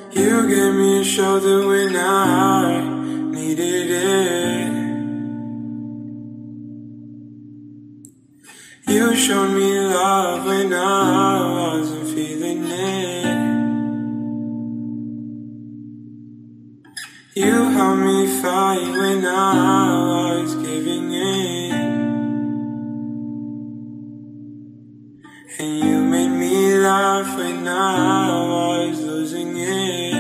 You gave me a shoulder when I needed it. You showed me love when I wasn't feeling it. You helped me fight when I was giving in. And you made me laugh when I was losing it.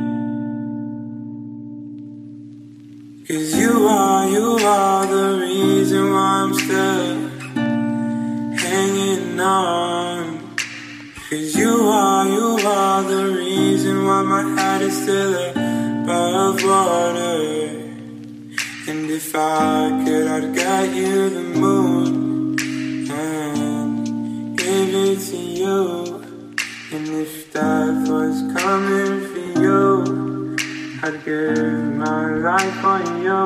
'Cause you are the reason why I'm still hanging on. 'Cause you are the reason why my head is still above water. And if I could, I'd get you the moon and give it to you. And if death was coming for you, I'd give my life for you.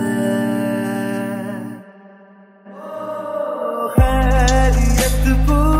खैरियत